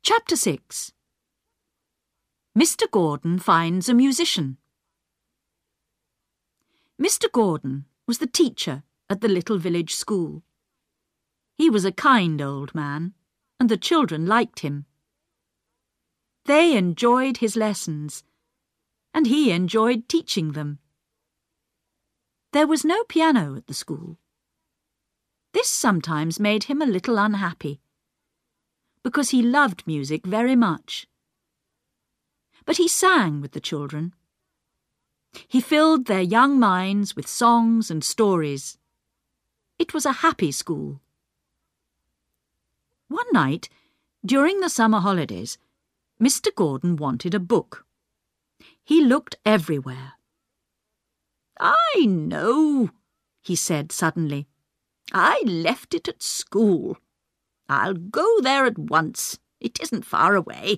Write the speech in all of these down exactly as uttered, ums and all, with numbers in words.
Chapter six. Mister Gordon finds a musician. Mister Gordon was the teacher at the little village school. He was a kind old man, and the children liked him. They enjoyed his lessons, and he enjoyed teaching them. There was no piano at the school. This sometimes made him a little unhappy, because he loved music very much. But he sang with the children. He filled their young minds with songs and stories. It was a happy school. One night, during the summer holidays, Mister Gordon wanted a book. He looked everywhere. "I know," he said suddenly. "I left it at school. I'll go there at once. It isn't far away."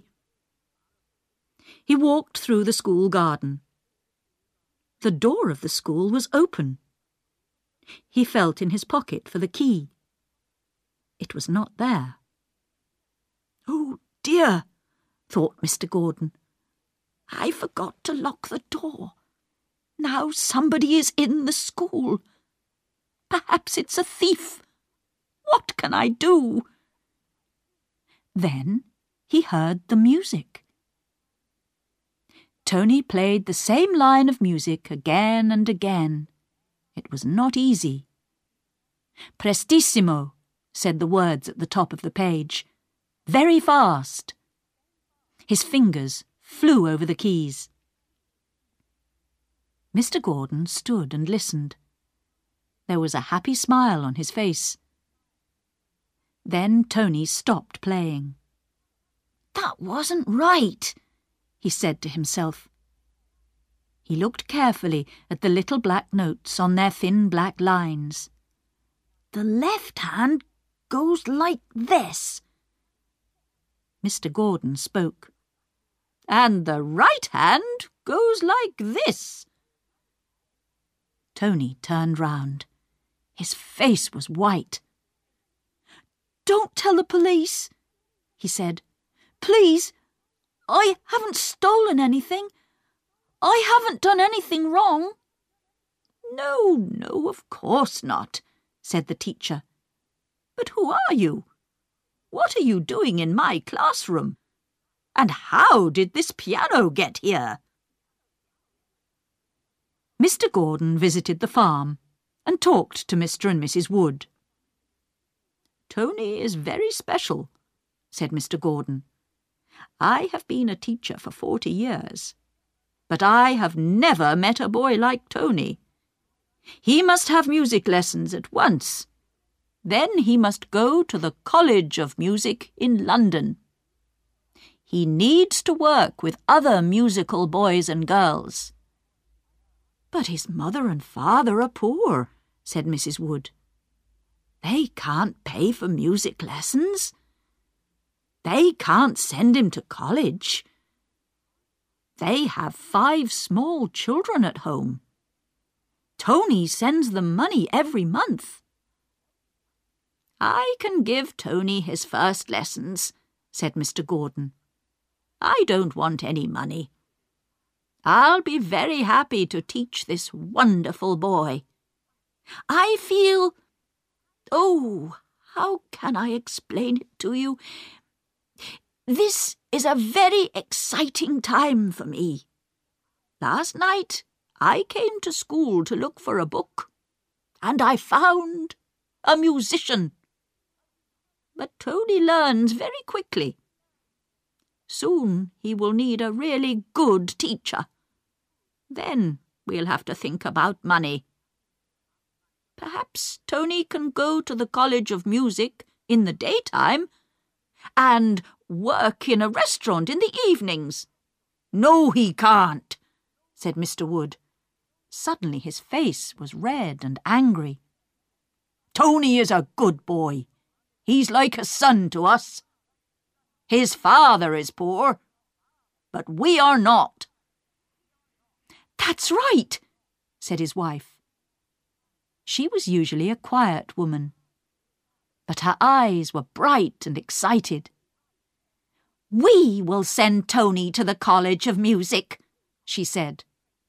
He walked through the school garden. The door of the school was open. He felt in his pocket for the key. It was not there. "Oh dear," thought Mister Gordon. "I forgot to lock the door. Now somebody is in the school. Perhaps it's a thief. What can I do?" Then he heard the music. Tony played the same line of music again and again. It was not easy. "Prestissimo," said the words at the top of the page. "Very fast." His fingers flew over the keys. Mister Gordon stood and listened. There was a happy smile on his face. Then Tony stopped playing. "That wasn't right," he said to himself. He looked carefully at the little black notes on their thin black lines. "The left hand goes like this." Mister Gordon spoke. "And the right hand goes like this." Tony turned round. His face was white. "Don't tell the police," he said. "Please, I haven't stolen anything. I haven't done anything wrong." "No, no, of course not," said the teacher. "But who are you? What are you doing in my classroom? And how did this piano get here?" Mister Gordon visited the farm and talked to Mister and Missus Wood. "Tony is very special," said Mister Gordon. "I have been a teacher for forty years, but I have never met a boy like Tony. He must have music lessons at once. Then he must go to the College of Music in London. He needs to work with other musical boys and girls." "But his mother and father are poor," said Missus Wood. "They can't pay for music lessons. They can't send him to college. They have five small children at home. Tony sends them money every month." "I can give Tony his first lessons," said Mister Gordon. "I don't want any money. I'll be very happy to teach this wonderful boy. I feel... Oh, how can I explain it to you? This is a very exciting time for me. Last night I came to school to look for a book, and I found a musician. But Tony learns very quickly. Soon he will need a really good teacher. Then we'll have to think about money. Perhaps Tony can go to the College of Music in the daytime and work in a restaurant in the evenings." "No, he can't," said Mister Wood. Suddenly his face was red and angry. "Tony is a good boy. He's like a son to us. His father is poor, but we are not." "That's right," said his wife. She was usually a quiet woman, but her eyes were bright and excited. We will send Tony to the College of Music, she said.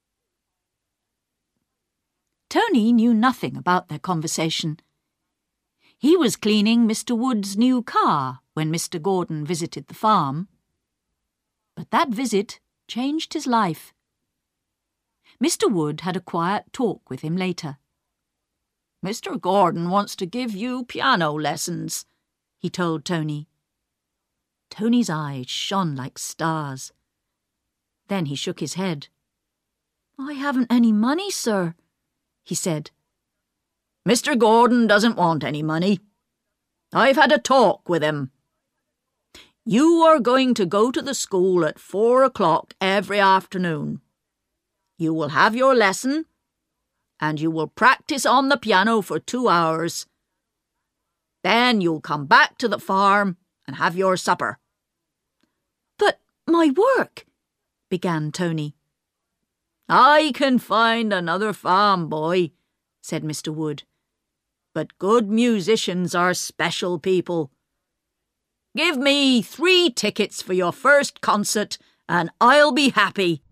Tony knew nothing about their conversation. He was cleaning Mister Wood's new car when Mister Gordon visited the farm. But that visit changed his life. Mister Wood had a quiet talk with him later. "Mister Gordon wants to give you piano lessons," he told Tony. Tony's eyes shone like stars. Then he shook his head. "I haven't any money, sir," he said. "Mister Gordon doesn't want any money. I've had a talk with him. You are going to go to the school at four o'clock every afternoon. You will have your lesson, and you will practice on the piano for two hours. Then you'll come back to the farm and have your supper." "But my work," began Tony. "I can find another farm boy," said Mister Wood. "But good musicians are special people. Give me three tickets for your first concert, and I'll be happy."